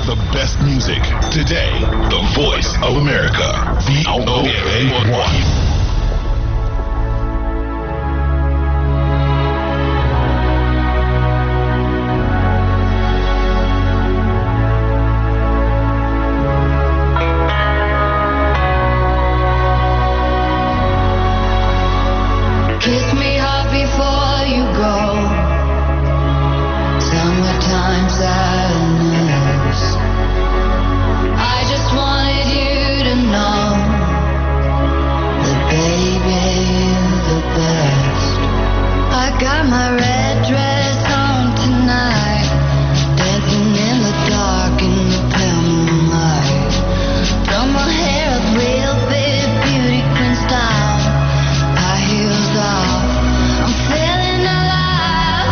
The best music. Today, the voice of America. VOA1. Kiss me hard before you go. Summertime sadness. I just wanted you to know that baby, you're the best. I got my red dress on tonight, dancing in the dark in the pale moonlight. Throw my hair up real big, beauty queen style. Heels off, I'm feeling alive.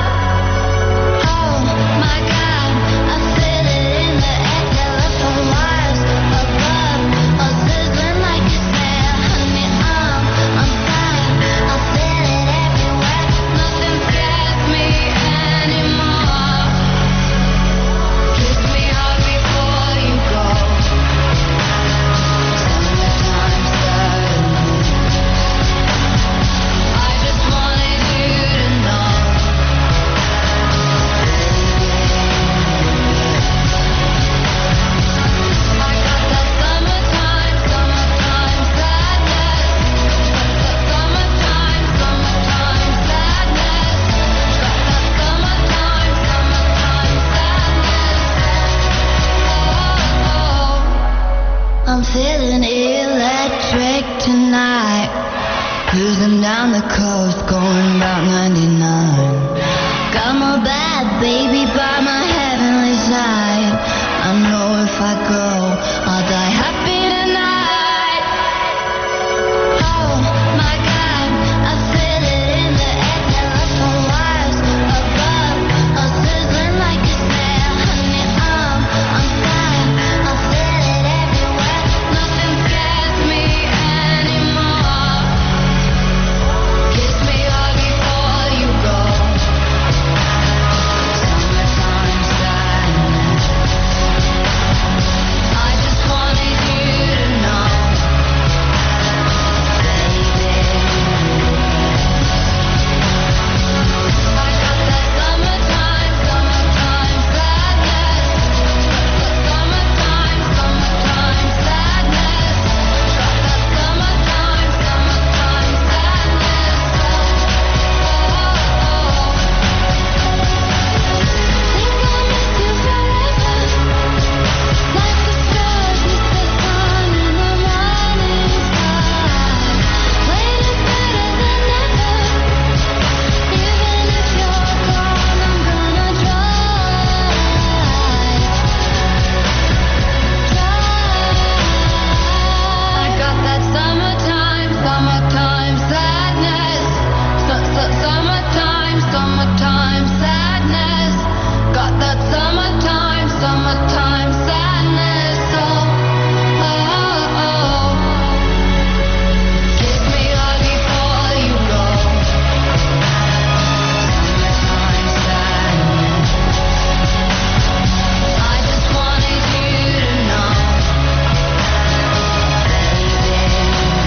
Oh my God, I feel it in the air. Telephone wires above, all sizzling like a snare. Honey, I'm fine. I feel it everywhere. Nothing scares me anymore. Kiss me hard before you go. Summertime sadness. I just wanted you to know, I got that summertime sadness. Summertime sadness. Got that summertime sadness. Oh, I'm feeling electric tonight. Cruising down the coast, going about 99. Got my bad baby by my heavenly side. I know if I go, I'll die happy tonight. Oh my God, I feel it in the air. Telephone wires above, all sizzling like a snare. Honey, I'm fine. I feel it everywhere. Nothing scares me anymore. Kiss me hard before you go. Summertime sadness. I just wanted you to know, baby. I got that summertime sadness. Summertime sadness. Got that summertime sadness. Think I'll miss you forever, like the stars miss the sun in the morning sky. Waiting better than ever. Even if you're gone, I'm gonna try. I got that summertime sadness. Summertime sadness. Got that summertime sadness. Oh. Kiss me hard before you go. Summertime sadness. I just wanted you to know, baby.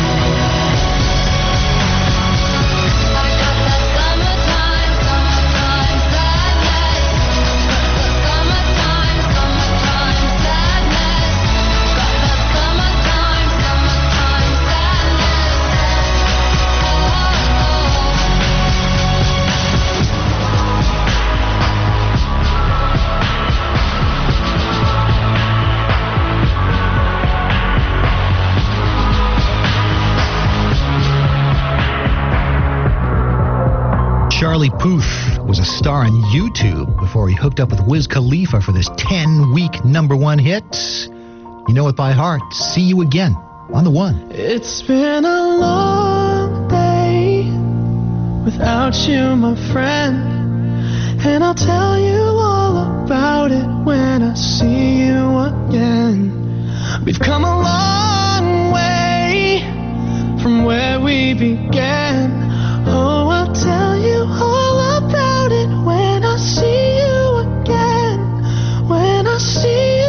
I got that summertime sadness. Summertime sadness. Got that summertime Charlie Puth was a star on YouTube before he hooked up with Wiz Khalifa for this 10-week #1 hit. You know it by heart. See You Again on the one. It's been a long day without you, my friend, and I'll tell you all about it when I see you again. We've come a long way from where we began. Oh, I'll tell you all about it when I see you again. When I see you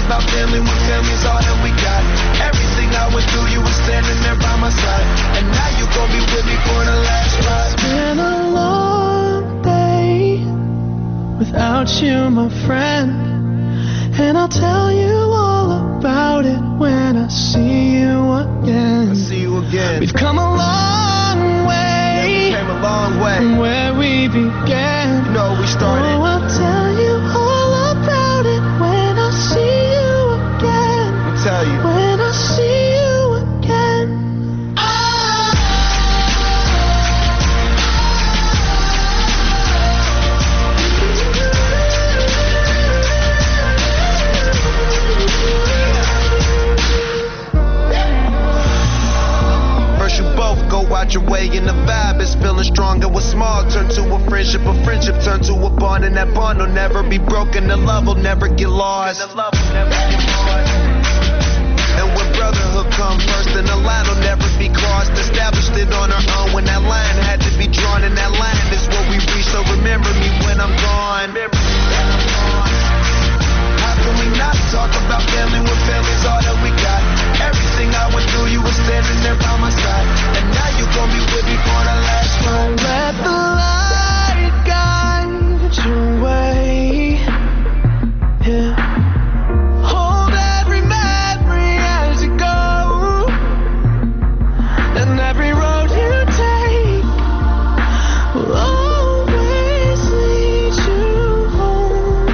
about family when family's all that we got. Everything I went through, you were standing there by my side. And now you gon' be with me for the last ride. It's been a long day without you, my friend. And I'll tell you all about it when I see you again. I see you again. We've come a long way. Yeah, we came a long way from where we began. You know, we started. Oh, I'll tell you all about it when I see you again. I'll tell you. When I see you again. Go out your way and the vibe is feeling stronger. What's small turn to a friendship turn to a bond, and that bond will never be broken. The love will never get lost. And when brotherhood comes first, then the line will never be crossed. Established it on our own when that line had to be drawn, and that line is what we reach. So remember me when I'm gone. How can we not talk about family when family's all that we got? Everything I went through, you were standing there by my side. And now you gon' be with me for the last ride. Let the light guide your way. Yeah. Hold every memory as you go. And every road you take will always lead you home.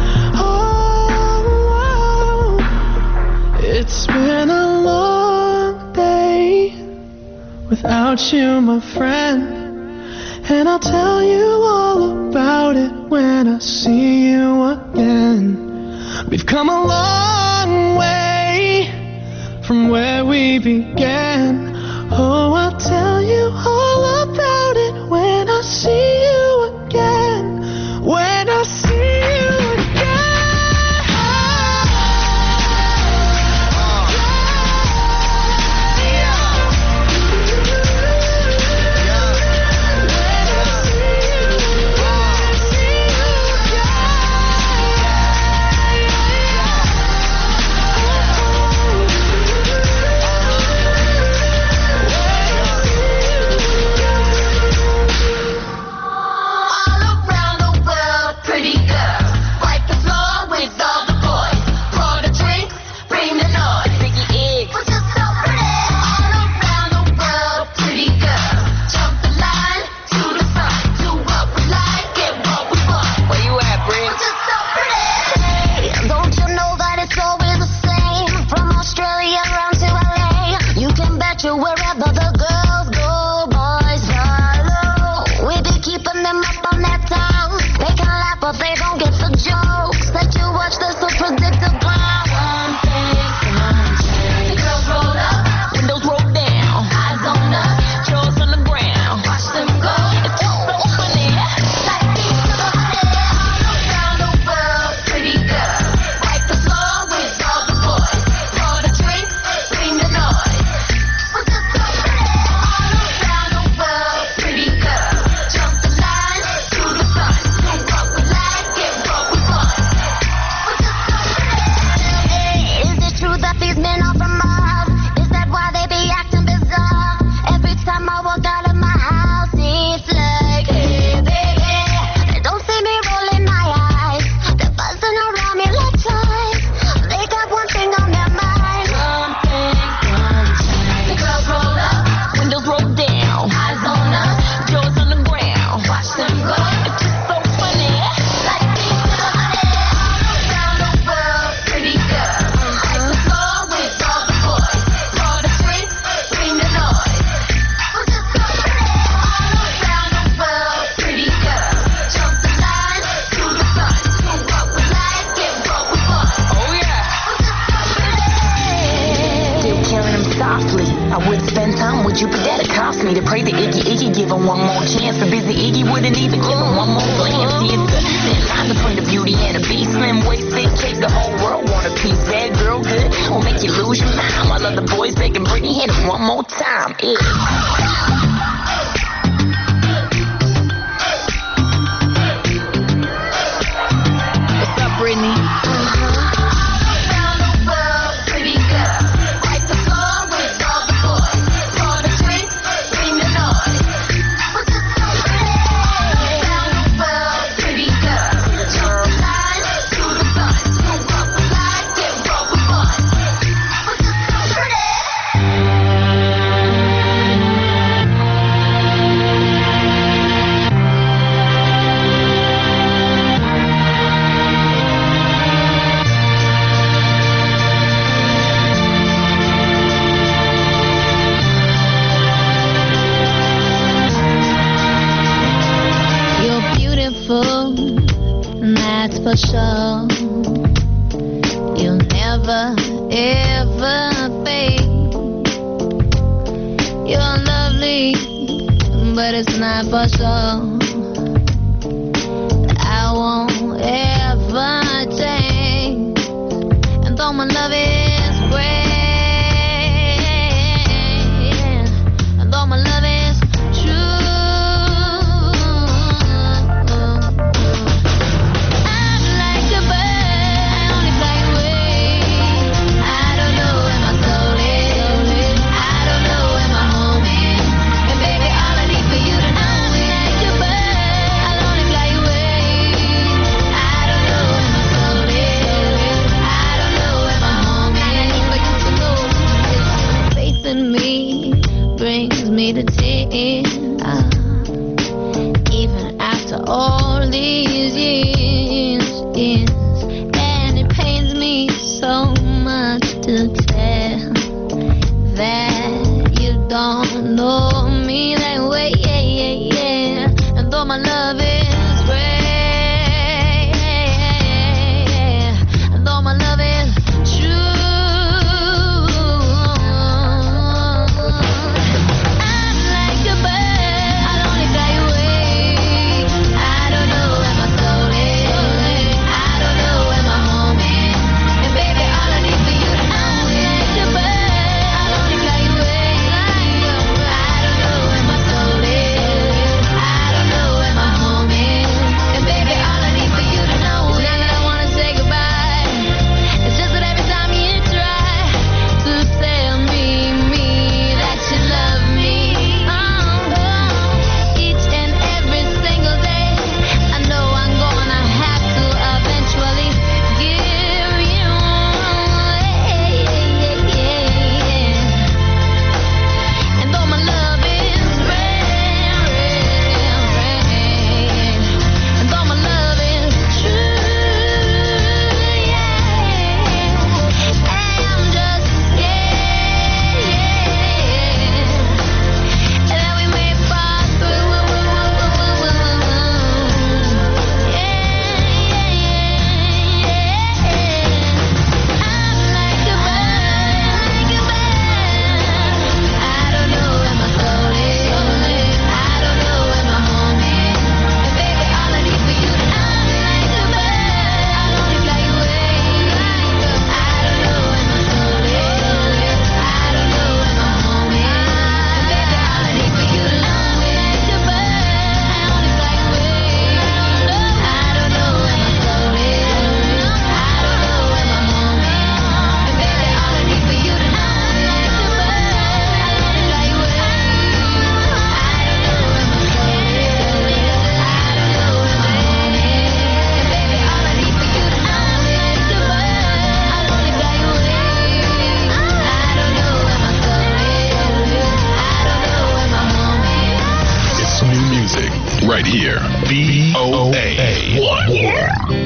Oh, it's been a long day without you, my friend. And I'll tell you all about it when I see you again. We've come a long way from where we began. Oh, I'll tell you all about it when I see you again. When I see you wherever the girls go, boys follow. We be keeping them up on that town. They can laugh, but they don't get the jokes. That you watch, they're so predictable. One thing, the girls roll up, windows roll down, eyes on us, jaws on the ground. Watch them go. It's just so funny. Like these little honey, all around the world, pretty girls. Wipe the floor with all the boys. Pour the drinks, bring the noise. never, ever fade. You're lovely, but it's not for sure. I won't ever change, and though my love is great, and though my love is true, I'm like a bird, I only fly away. I don't know where my soul is, I don't know where my home is, and baby, all I need for you to know is like a bird, I'll only fly away. I don't know where my soul is, I don't know where my home is, I need for you to know is faith in me brings me to tears. Even after all these years, and it pains me so much to tell that you don't know me that way, and though my love is great, and though my love is true, I'm like a bird, I'll only fly away. I don't know where my soul is, I don't know where my home is, and baby, all I need for you to know is like a bird, I'll only fly away. I don't know where my soul is, I don't know where my home is, and baby, all I need for you to know is not that I wanna say goodbye. It's just that every time you try to tell me that you love me, each and every single day, I know I'm gonna have to eventually give you and though my love is rare, and though my love is true, I'm just scared that we may fall through. I'm like a bird, I don't know where my soul is, I don't know where my home is, and baby, all I need for you to know is like a bird, I'll only fly away. I don't know where my soul is, I don't know where my home is, and baby, all I need for you to know is like a bird, I only fly away. I don't know where my soul is, I don't know where my home is, and baby, all I need for you to know is like a bird, I'll only fly away. I don't know where my soul is, I don't know where my home is, and baby, all I need for you to know is like a bird, I'll only fly away. I don't know where my soul is, I don't know where my home is. It's new music right here. VOA1.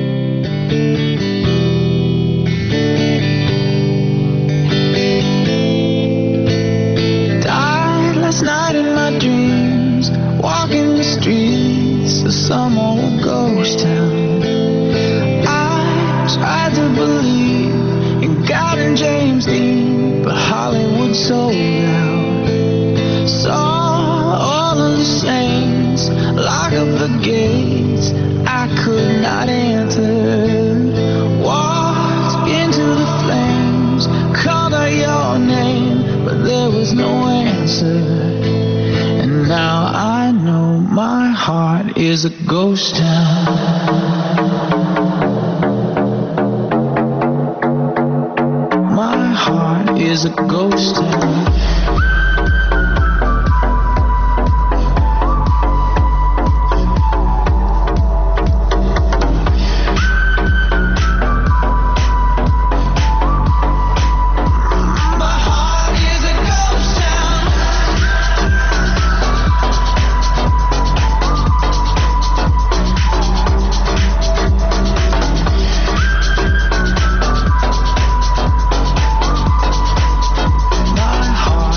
Died last night in my dreams, walking the streets of some old ghost town. I tried to believe in God and James Dean, but Hollywood sold out. Saw all of the saints lock up the gates I could not enter. Walked into the flames, called out your name, but there was no answer. And now I know my heart is a ghost town. My heart is a ghost town. My heart is a ghost town. My heart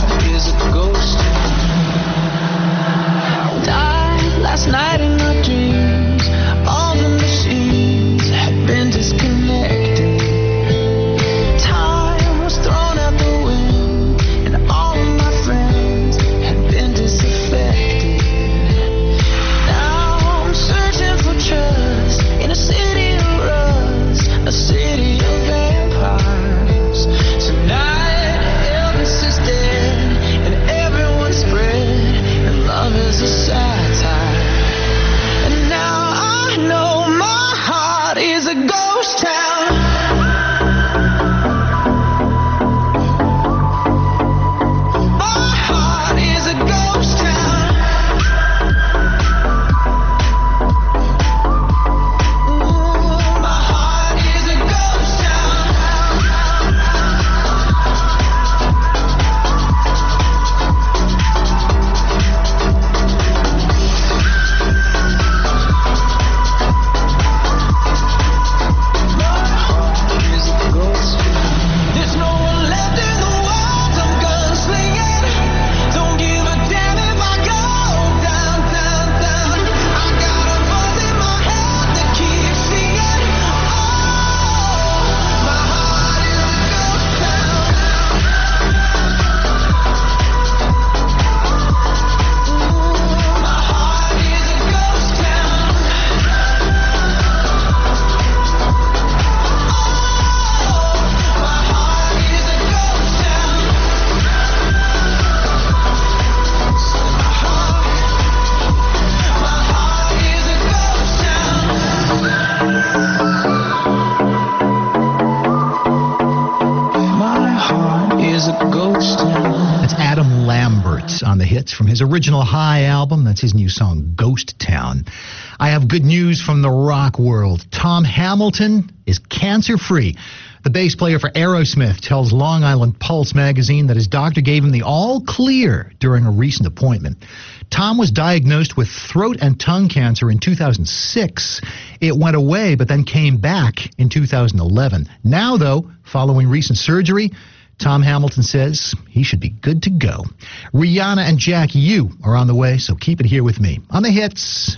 ghost town. That's Adam Lambert on the hits from his original High album. That's his new song, Ghost Town. I have good news from the rock world. Tom Hamilton is cancer-free. The bass player for Aerosmith tells Long Island Pulse magazine that his doctor gave him the all clear during a recent appointment. Tom was diagnosed with throat and tongue cancer in 2006. It went away, but then came back in 2011. Now, though, following recent surgery, Tom Hamilton says he should be good to go. Rihanna and Jack U are on the way, so keep it here with me. On the hits,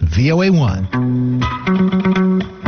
VOA1.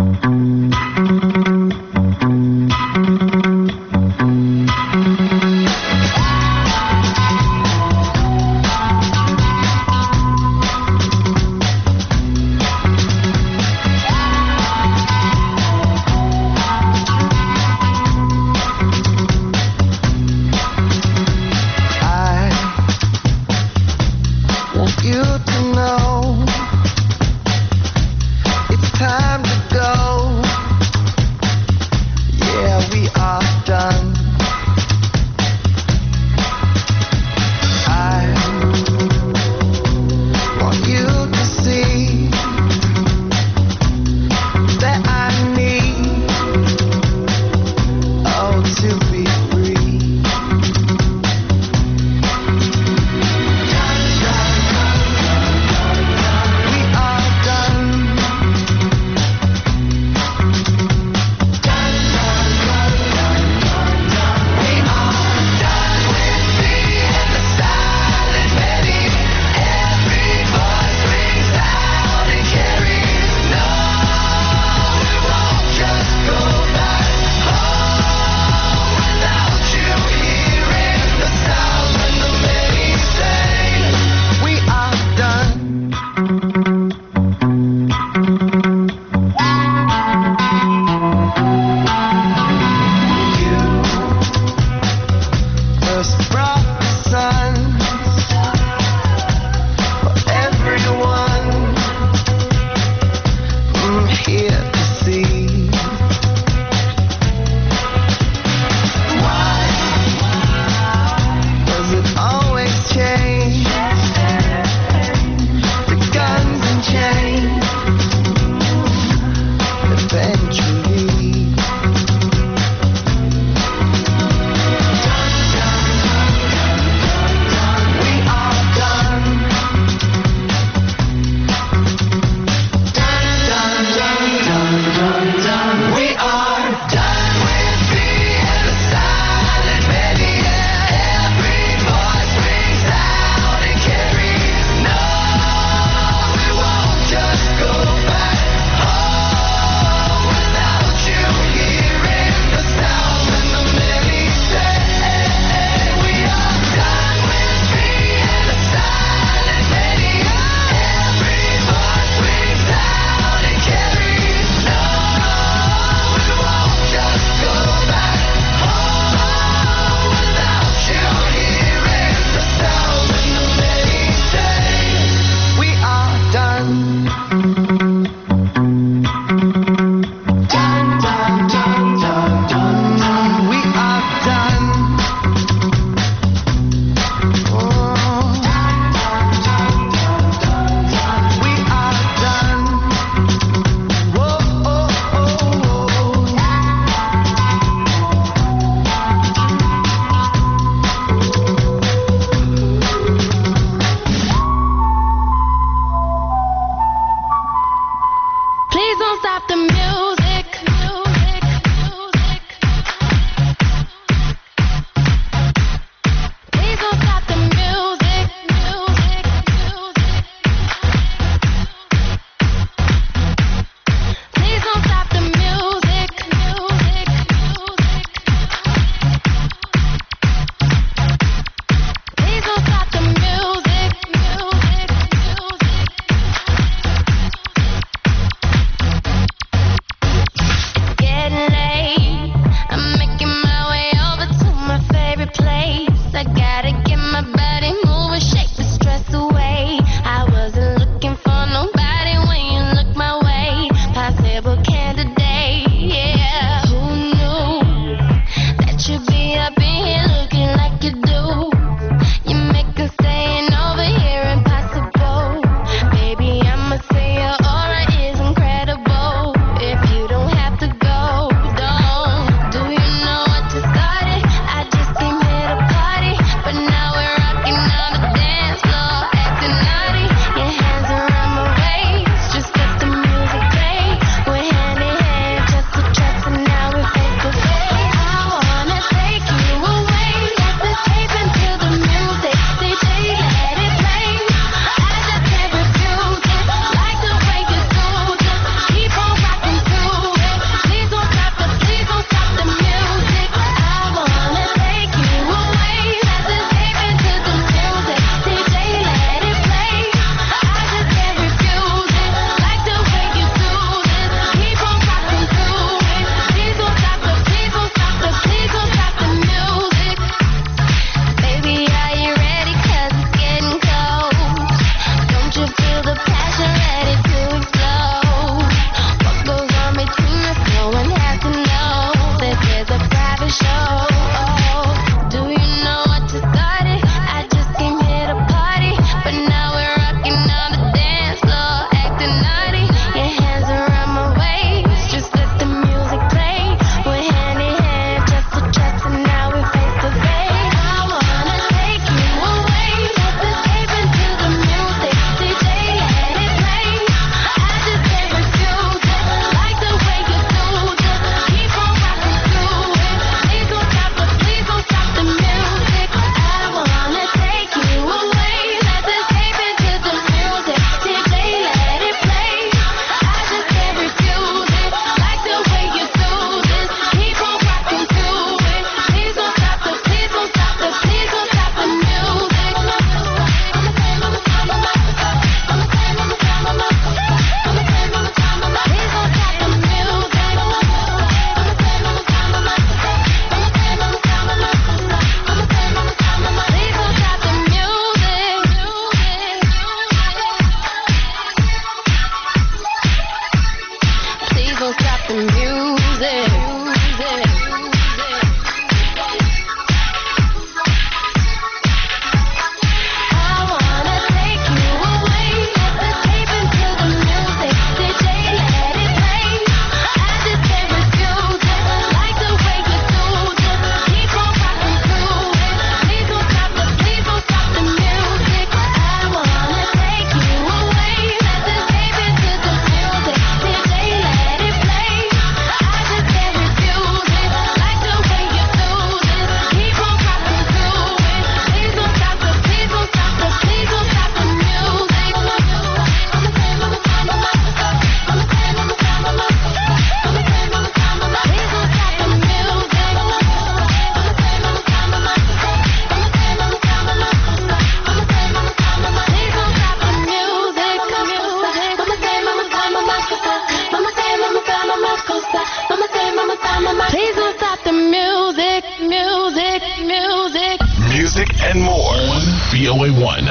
VOA1.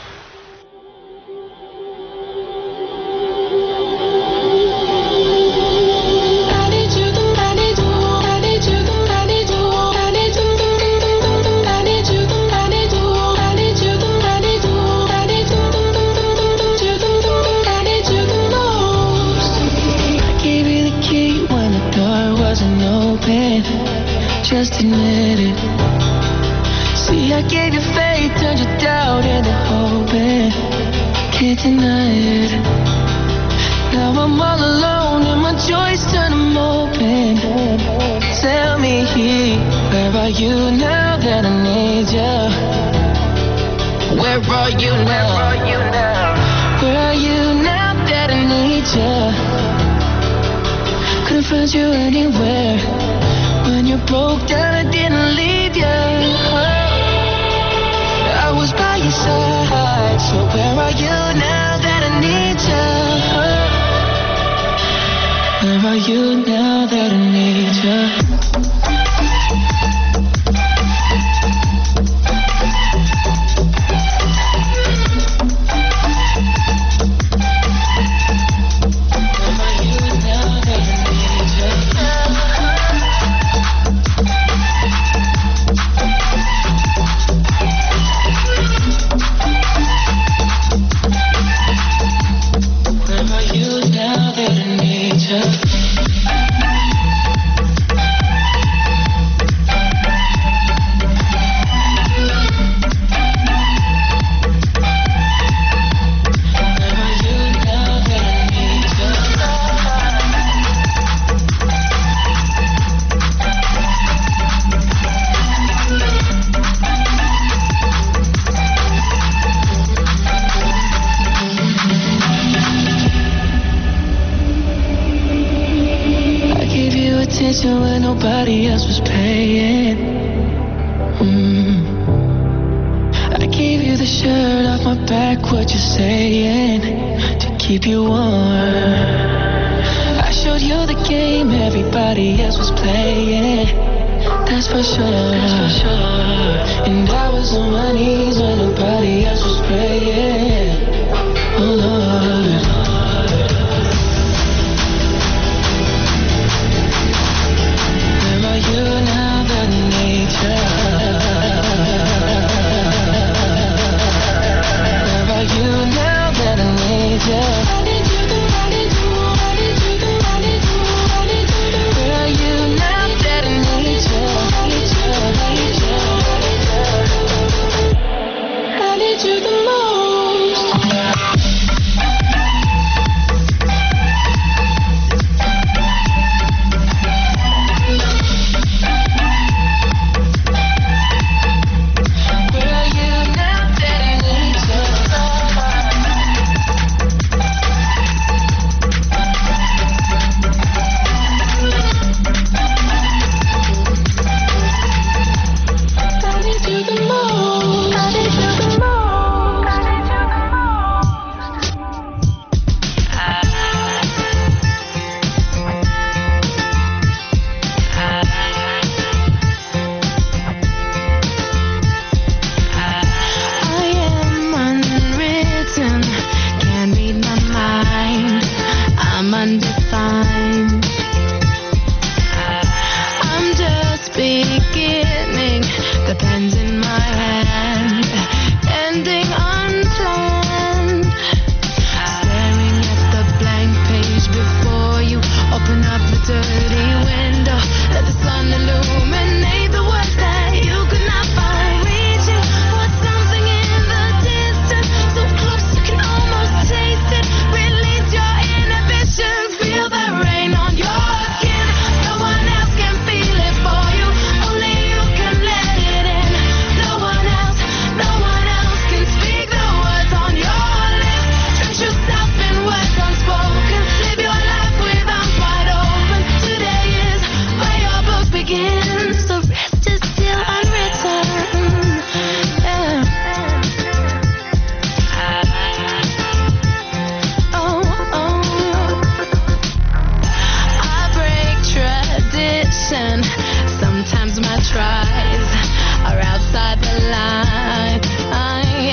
Just admit it. See, I gave you faith, turned your doubt into hope, and can't deny it. Now I'm all alone and my joys turn them open. Tell me, where are you now that I need you? Where are you now? Where are you now that I need you? Couldn't find you anywhere. When you broke down, I didn't leave you. I was by your side. So where are you now that I need you? Where are you now that I need you? When nobody else was paying. I gave you the shirt off my back, what you saying, to keep you warm. I showed you the game everybody else was playing. That's for sure. And I was on my knees when nobody else was praying. Oh Lord. You now that I need you. Where are you now that I need you? Where are you now that I need you? I need you the most. Sometimes my tries are outside the line.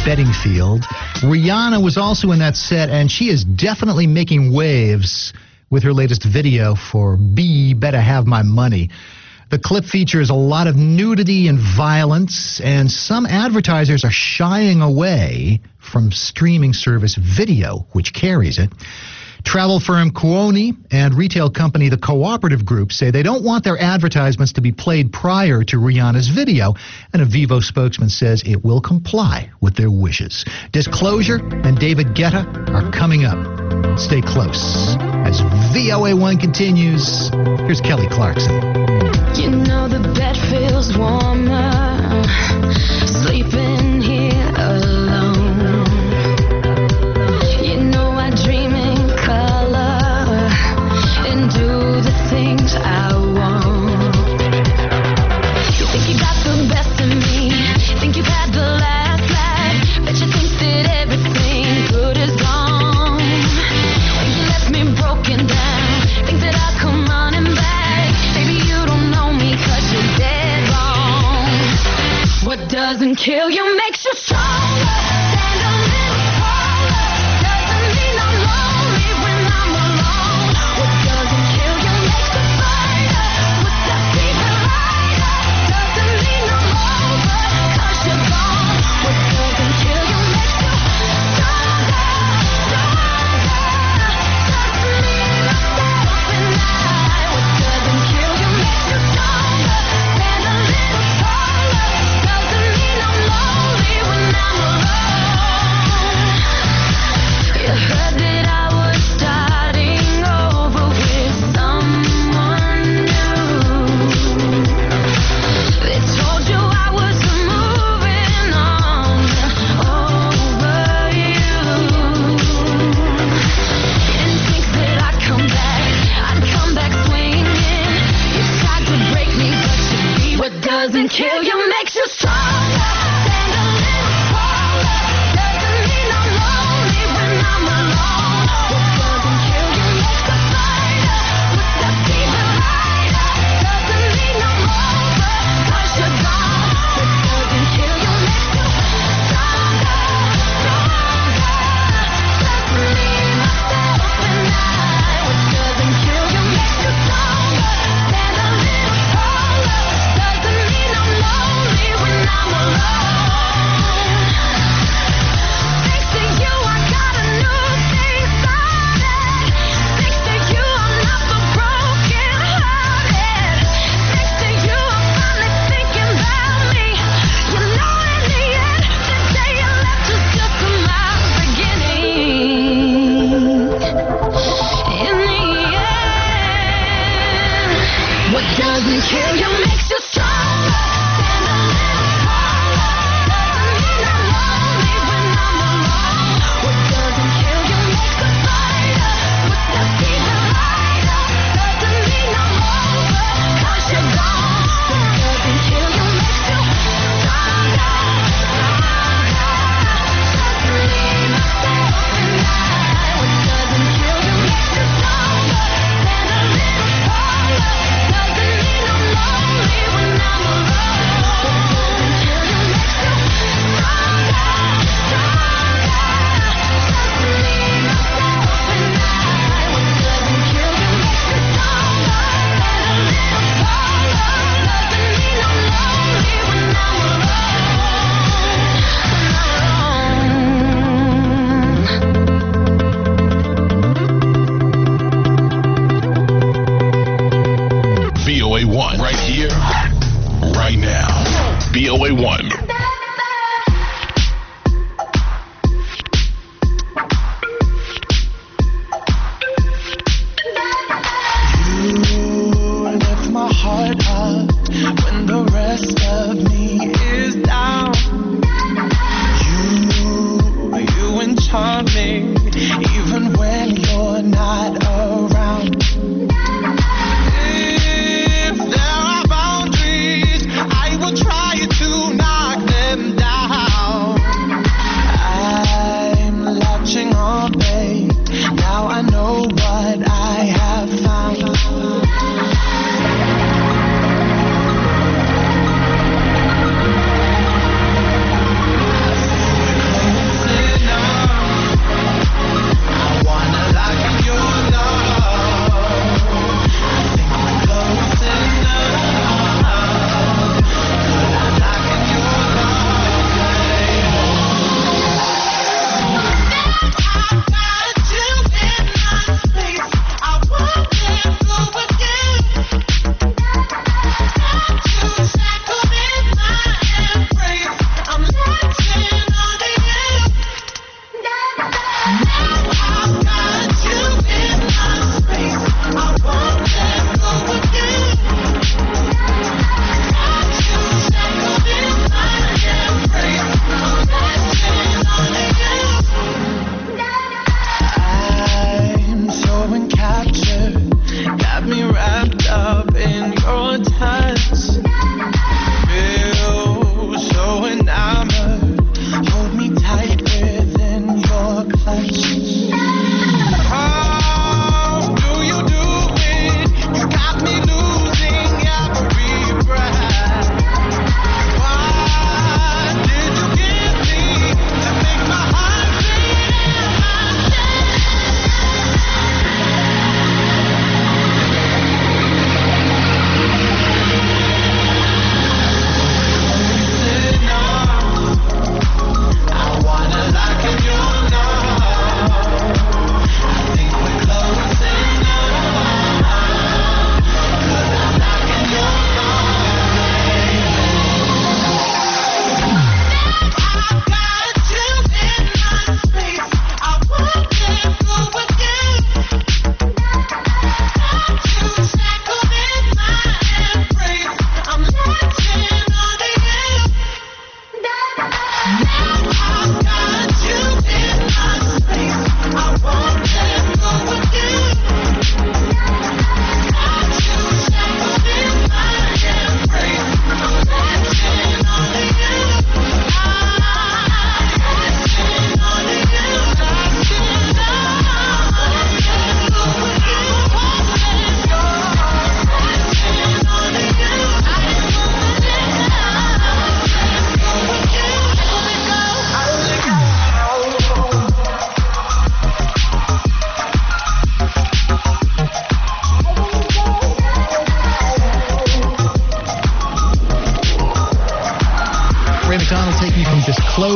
Bedingfield. Rihanna was also in that set, and she is definitely making waves with her latest video for Be Better Have My Money. The clip features a lot of nudity and violence, and some advertisers are shying away from streaming service video, which carries it. Travel firm Kuoni and retail company The Cooperative Group say they don't want their advertisements to be played prior to Rihanna's video, and a Vivo spokesman says it will comply with their wishes. Disclosure and David Guetta are coming up. Stay close as VOA1 continues. Here's Kelly Clarkson. You know the bed feels warmer, sleeping here alone. You know I dream in color and do the things I want. You think you got the best of me, think you've had the last laugh, bet you think that everything good is gone. Think you left me broken down, think that I'll come running back. Baby, you don't know me 'cause you're dead wrong. What doesn't kill you makes you stronger. Stand a little taller. Doesn't mean I'm lonely when I'm alone. What doesn't kill you makes you brighter. Footsteps even lighter. Doesn't mean I'm over 'cause you're gone. What doesn't kill you makes you stronger, stronger. Trust me, myself and I. What doesn't kill you makes you stronger. Stand a little taller. Doesn't mean I'm lonely.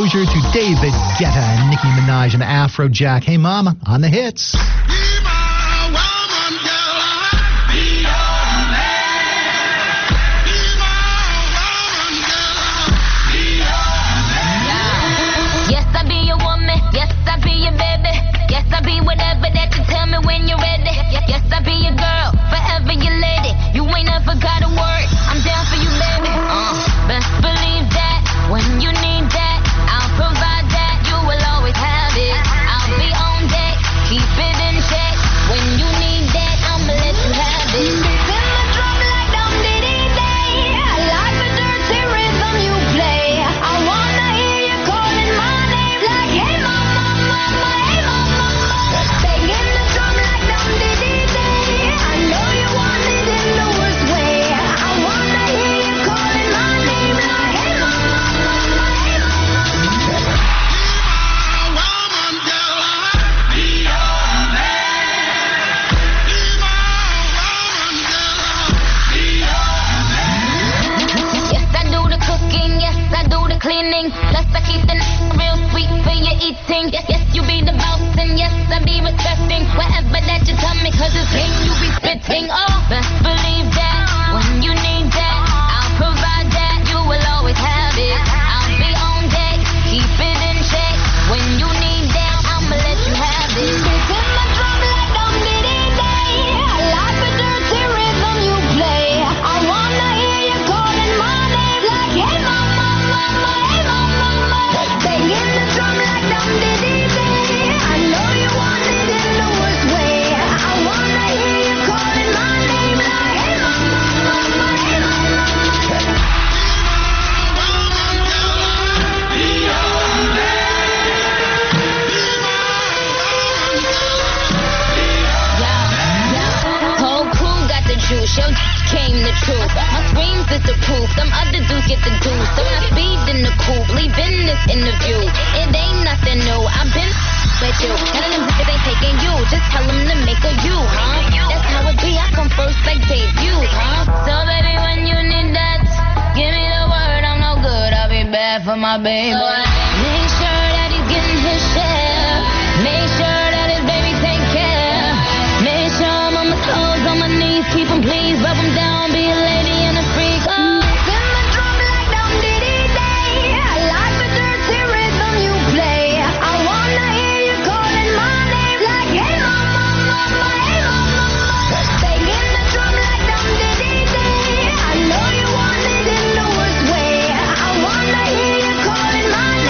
closure to David Guetta and Nicki Minaj and Afrojack. Hey Mama on the hits. Yes, I be your woman. Yes, I be your baby. Yes, I be whatever that you tell me when you're ready. Yes, I be your girl, forever your lady. You ain't never got a word. I'm down for you, baby. Best believe that when you need that, I'll provide that. You will always have it. I'll be on deck, keep it in check. When you need that, I'ma let you have it. Cleaning, plus I keep the real sweet for your eating. Yes, you be the boss, and yes, I be respecting whatever that you tell me, cause it's game you be spitting. Oh, best believe that when you need that, I'll provide that. You will always have it. I'll be on deck, keep it in check. When you need that, I'ma let you have it. Yo, came the truth. My screams is the proof. Some other dudes get the juice. So I speed in the coupe, leaving this interview. It ain't nothing new. I've been with you. None of them bitches ain't taking you. Just tell them to make a you, huh? That's how it be. I come first like debut, huh? So baby, when you need that, give me the word. I'm no good. I'll be bad for my baby. So make sure that he's getting his share. Make sure that his baby take care. Make sure I'm on my toes, on my knees, keep him please, rub him down, be a lady and a freak. Oh. I know you want it in the worst way. I wanna hear you calling my name.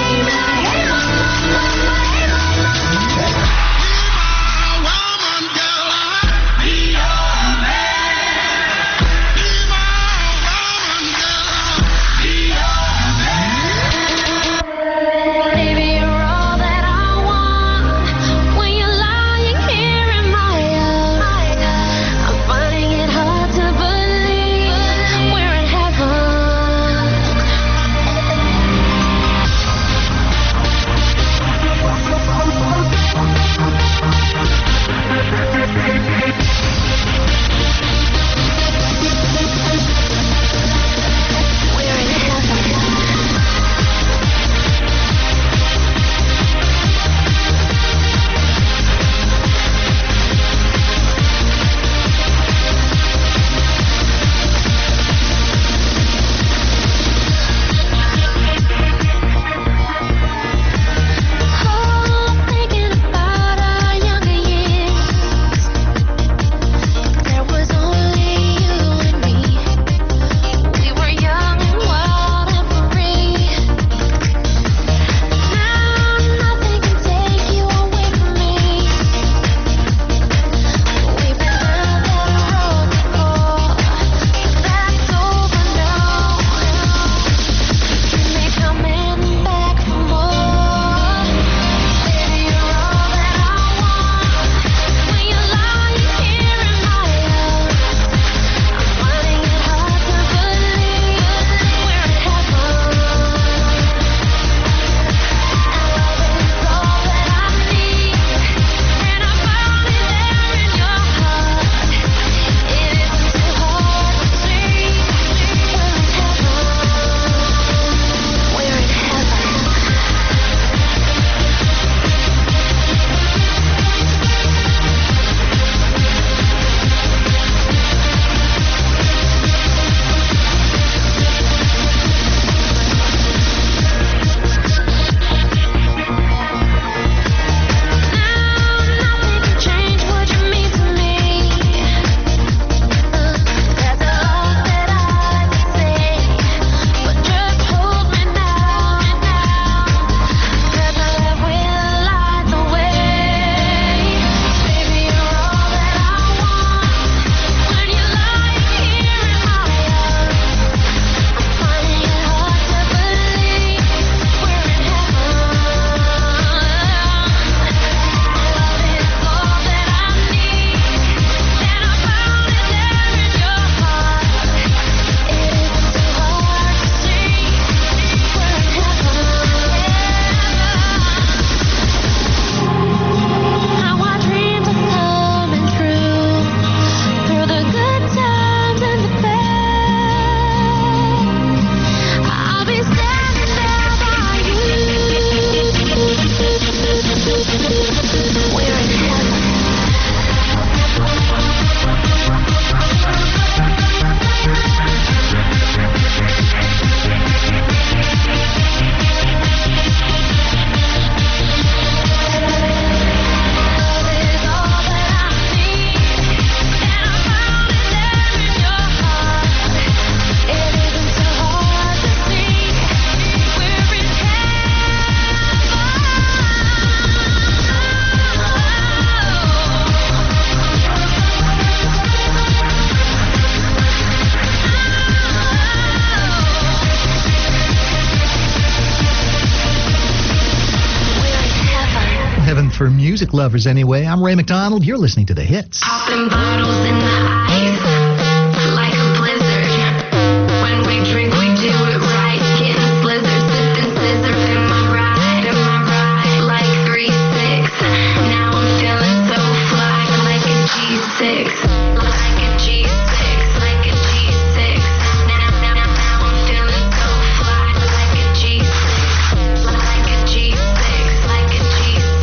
music lovers anyway. I'm Ray McDonald. You're listening to The Hits. Popping bottles in the ice like a blizzard. When we drink, we do it right. Getting slizzard, sipping scissor in my ride, like 3-6. Now I'm feeling so fly, like a G6, like a G6, like a G6. Now I'm feeling so fly, like a G6, like a G6, like a G6.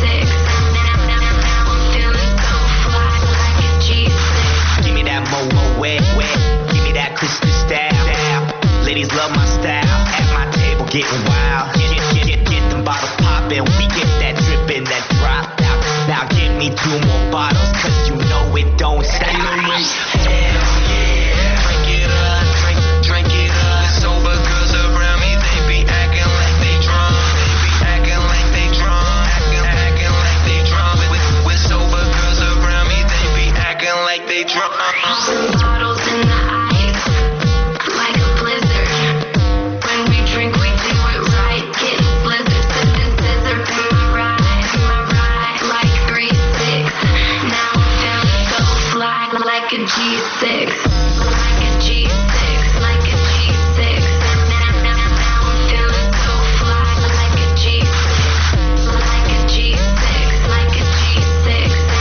Now I'm feeling so fly, like a G6. Give me that mo wet. Give me that Christmas style. Ladies love my style. At my table getting wild. Get them bottles poppin'. We get that drippin', that drop out. Now give me 2 more bottles, cause you know it don't stop. Hell yeah. Drink it up, drink it up. Sober girls around me, they be acting like they drunk. Acting like they drunk. Acting like they drunk. With sober girls around me, they be acting like they drunk. Bottles in the ice like a blizzard. When we drink, we do it right. Getting slizzard, sipping scissor in my ride, like 3-6. Now I'm feeling so fly, like a G6, like a G6, like a G6. Now I'm feeling so fly, like a G6, like a G6, like a G6.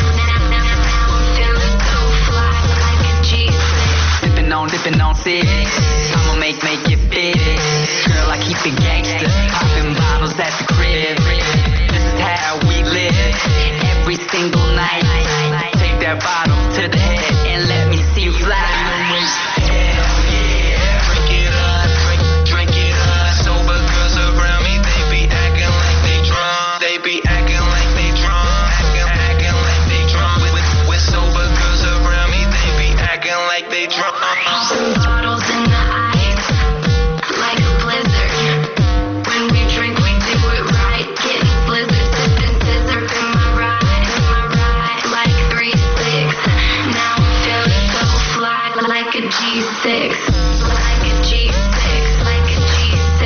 Now I'm feeling so fly, like a G6. Dipping on six. I'ma make it fit. Girl, I keep it gangster. Popping bottles at the crib. This is how we live. Every single night. Take that bottle to the head and let me see you fly. Hell yeah. Drink it up, drink it up. Sober girls around me, they be acting like they drunk. They be acting like they drunk. Acting like they drunk. With sober girls around me, they be acting like they drunk. Bottles in the ice like a blizzard. When we drink, we do it right. Getting slizzard, sipping scissor in my ride, like 3-6. Now I'm feeling so fly, like a G6, like a G6, like a G6.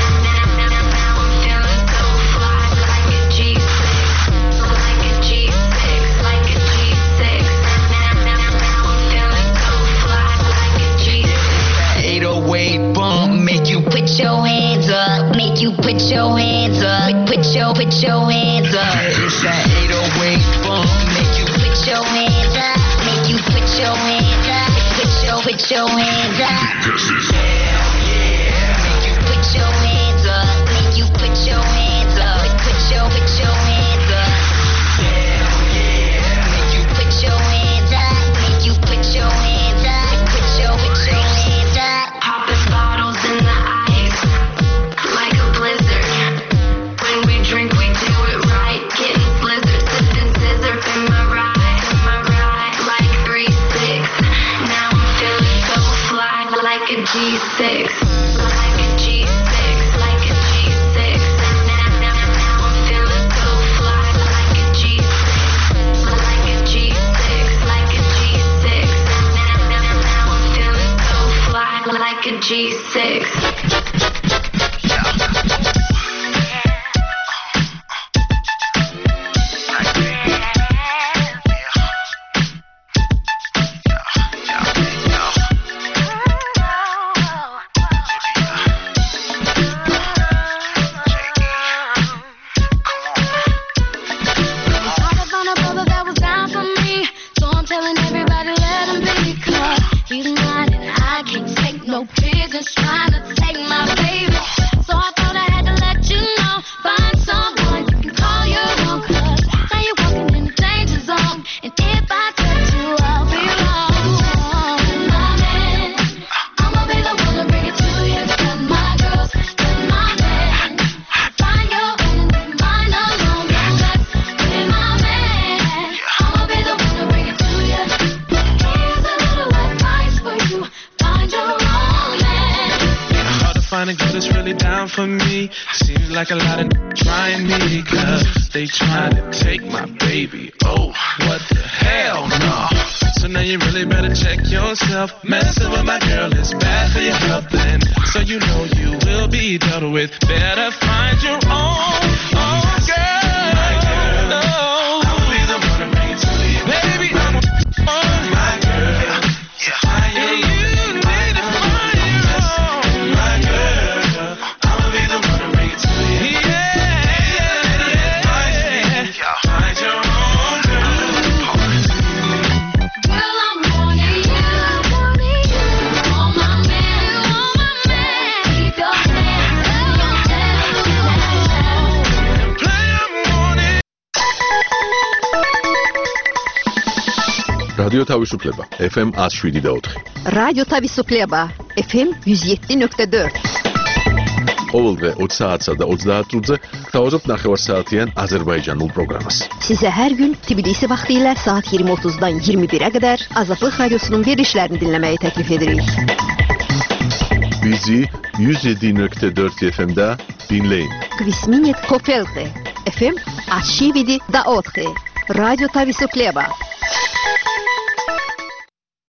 Now I'm feeling so fly, like a G6, like a G6, like a G6. Now I'm feeling so fly, like a G6. 808 bump, make you Put your hands up, make you put your hands up, put your hands up. It's that 808 bump, make you Put your hands up, make you put your hands up, put your hands up. hell yeah. Make you put your hands up, make you put your hands up, put your hands up. Hell yeah. Make you put your hands up, make you put your hands up, put your hands up. Popping bottles in the ice like a blizzard. When we drink, we do it right. Getting slizzard, sipping scissor in my ride, like 3-6. Now I'm feeling so fly, like a G6, like a G6, like a G6. Now I'm feeling so fly, like a G6, like a G6, like a G6. Now I'm feeling so fly, like a G6. Thought I found a brother that was down for me, so I'm telling everybody let him be, 'cause he's mine and I can't take no business trying to take my baby. So I thought I had to let you know, find someone you can call your own, 'cause now you're walking in the danger zone, and if I touch you, I'll be wrong. My man, I'ma be the one to bring it to you. Got my girls, got my man. Find your own, mine alone. Don't mess with my man. I'ma be the one to bring it to you. Here's a little advice for you. Find your own man. Hard to find a girl that's really down for me. Seems like a lot of trying me, 'cause they trying to take my baby. Oh, what the hell, no. So now you really better check yourself. Messing with my girl is bad for your health, and so you know you will be dealt with. Better find your own girl. No. რადიო თავისუფლება FM 107.4. რადიო თავისუფლება FM 107.4. ყოველდღე 20 საათსა და 30 წუთზე გთავაზობთ ნახევარსაათიან აზერბაიჯანულ პროგრამას. Size her gün Tbilisi vaxtilə saat 20:30-dan 21-ə qədər Azadlıq Radiosunun verilişlərini dinləməyi təklif edirik. Bizi 107.4 FM-də dinləyin. Kvisminit Kofelte FM 107.4. Radyo Tavisufleba.